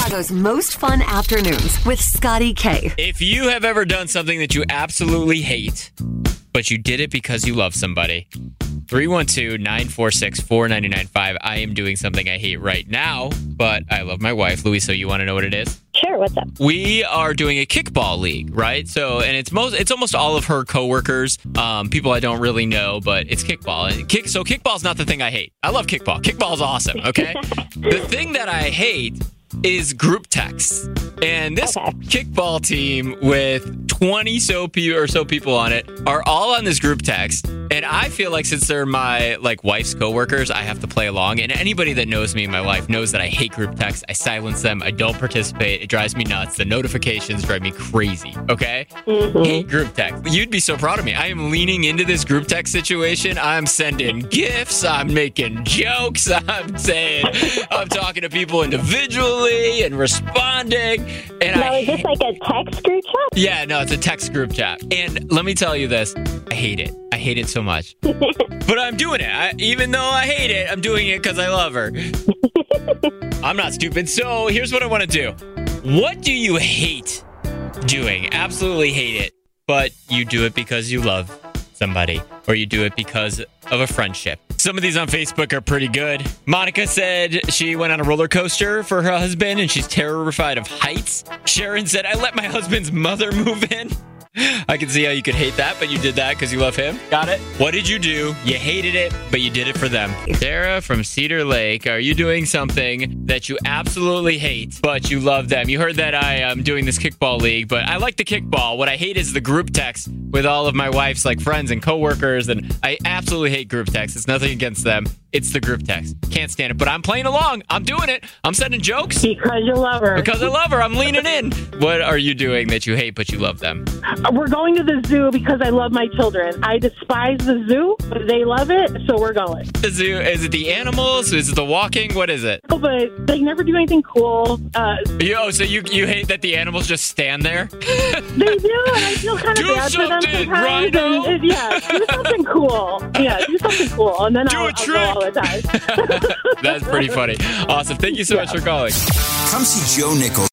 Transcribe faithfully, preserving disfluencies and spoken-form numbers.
Chicago's most fun afternoons with Scotty K. If you have ever done something that you absolutely hate, but you did it because you love somebody, three one two, nine four six, four nine nine five. I am doing something I hate right now, but I love my wife. Louis, so you want to know what it is? Sure, what's up? We are doing a kickball league, right? So, and it's most, it's almost all of her coworkers, um, people I don't really know, but it's kickball. And kick, so kickball's not the thing I hate. I love kickball. Kickball's awesome, okay? The thing that I hate is group texts. And this okay. kickball team with twenty so pe- or so people on it are all on this group text. And I feel like since they're my like wife's coworkers, I have to play along. And anybody that knows me in my life knows that I hate group texts. I silence them. I don't participate. It drives me nuts. The notifications drive me crazy. Okay? Mm-hmm. Hate group text. You'd be so proud of me. I am leaning into this group text situation. I'm sending gifts. I'm making jokes. I'm saying, I'm talking to people individually and responding. And now, I is this like a text group chat? Yeah, no, it's a text group chat. And let me tell you this. I hate it. I hate it so much. But I'm doing it. I, even though I hate it, I'm doing it because I love her. I'm not stupid. So here's what I want to do. What do you hate doing? Absolutely hate it. But you do it because you love somebody. Or you do it because of a friendship. Some of these on Facebook are pretty good. Monica said she went on a roller coaster for her husband and she's terrified of heights. Sharon said, I let my husband's mother move in. I can see how you could hate that, but you did that because you love him. Got it? What did you do? You hated it, but you did it for them. Sarah from Cedar Lake, are you doing something that you absolutely hate, but you love them? You heard that I am doing this kickball league, but I like the kickball. What I hate is the group text with all of my wife's like friends and coworkers, and I absolutely hate group text. It's nothing against them. It's the group text. Can't stand it, but I'm playing along. I'm doing it. I'm sending jokes. Because you love her. Because I love her. I'm leaning in. What are you doing that you hate, but you love them? We're going to the zoo because I love my children. I despise the zoo, but they love it, so we're going. The zoo, is it the animals? Is it the walking? What is it? Oh, but they never do anything cool. Uh, Yo, so you you hate that the animals just stand there? They do, and I feel kind of Do bad for them something, sometimes. Rhino. And, and, yeah, do something cool. Yeah, do something cool, and then Do I'll, a I'll trick. go all the time. That's pretty funny. Awesome. Thank you so Yeah. much for calling. Come see Joe Nichols